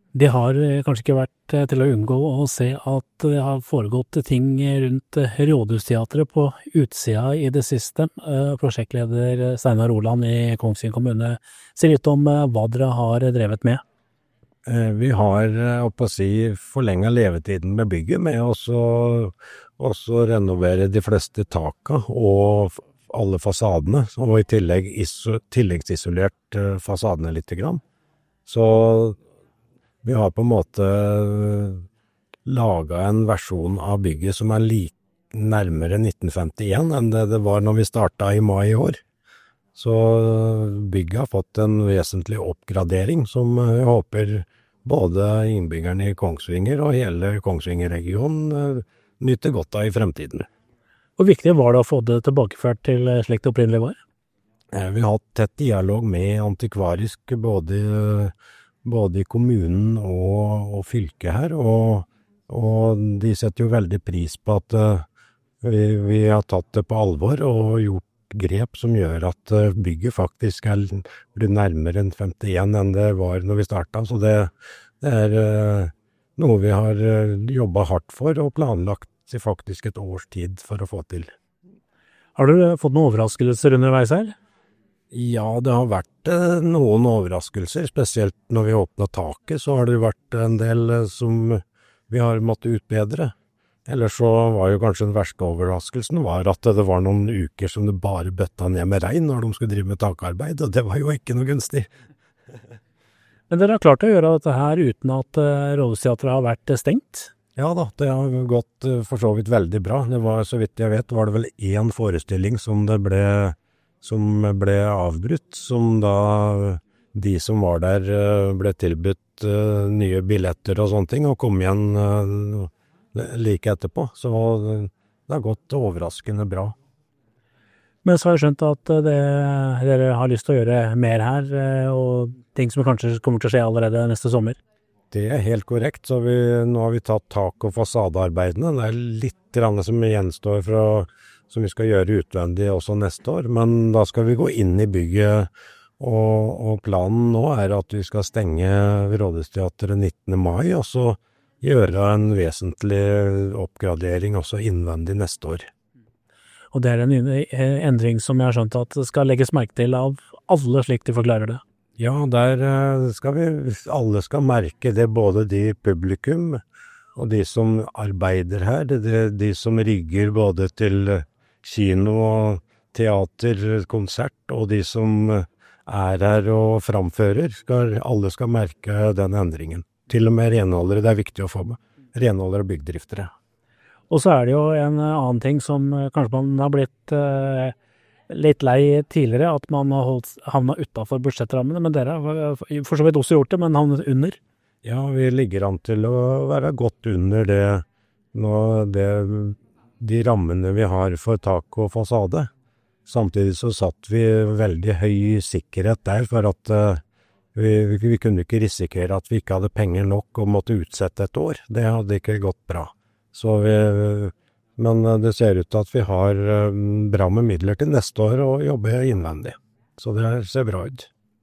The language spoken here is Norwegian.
Det har kanskje ikke vært til å unngå å se at det har foregått ting rundt Rådhusteatret på utsida i det siste. Prosjektleder Steinar Roland i Kongsvinger kommune, si litt om hva dere har drevet med. Vi har, forlenget levetiden med bygget med også renovere de fleste taka og alle fasadene, og i tillegg tilleggsisolert fasadene litt grann. Så vi har på en måte laget en versjon av bygget som nærmere 1951 enn det var når vi startet i mai i år. Så bygget har fått en vesentlig oppgradering som jeg håper både innbyggerne i Kongsvinger og hele Kongsvinger-regionen nyter godt av i fremtiden. Hvor viktig var det å få det tilbakeført til slik det opprinnelig var? Vi har hatt tett dialog med antikvarisk både i kommunen og fylket her, og de setter jo veldig pris på at vi har tatt det på alvor og gjort grep som gjør at bygget faktisk blir nærmere enn 51 enn det var når vi startet. Så det er noe vi har jobbet hardt for og planlagt i faktisk et års tid for å få til. Har du fått noen overraskelser underveis her? Ja, det har vært noen overraskelser, spesielt når vi åpnet taket, så har det vært en del som vi har måttet utbedre. Ellers så var jo kanskje den verste overraskelsen var at det var noen uker som det bare bøtta ned med regn når de skulle drive med takarbeid, og det var jo ikke noe gunstig. Men dere har klart å gjøre dette her uten at Rådhusteatret har vært stengt? Ja da, det har gått for så vidt veldig bra. Det var, så vidt jeg vet, var det vel én forestilling som ble avbrutt, som da de som var der ble tilbudt nye billetter og sånne ting, og kom igjen like etterpå. Så det har gått overraskende bra. Men så har jeg skjønt at dere har lyst til å gjøre mer her, og ting som kanskje kommer til å skje allerede neste sommer. Det er helt korrekt, så nå har vi tatt tak- og fasadearbeidene. Det er litt som gjenstår som vi skal gjøre utvendig også neste år, men da skal vi gå inn i bygget, og planen nå er at vi skal stenge Rådhusteatret 19. mai, og så gjøre en vesentlig oppgradering også innvendig neste år. Og det er en endring som jeg har skjønt at skal legges merke til av alle slik de forklarer det. Ja, der alle skal merke det, både de publikum og de som arbeider her, de som rigger både til kino og teater, konsert, og de som er her og framfører, alle skal merke den endringen. Til og med renholdere, det er viktig å få med. Renholdere og byggdriftere. Og så er det jo en annen ting som kanskje man har blitt litt lei tidligere, at man har havnet utenfor budsjettrammene, men dere har for så vidt også gjort det, men havnet under. Ja, vi ligger an til å være godt under de rammene vi har for tak og fasade. Samtidig så satt vi veldig høy sikkerhet der, for at vi kunne ikke risikere at vi ikke hadde penger nok og måtte utsette et år. Det hadde ikke gått bra. Men det ser ut til at vi har bra med midler til neste år og jobber innvendig. Så det ser bra ut.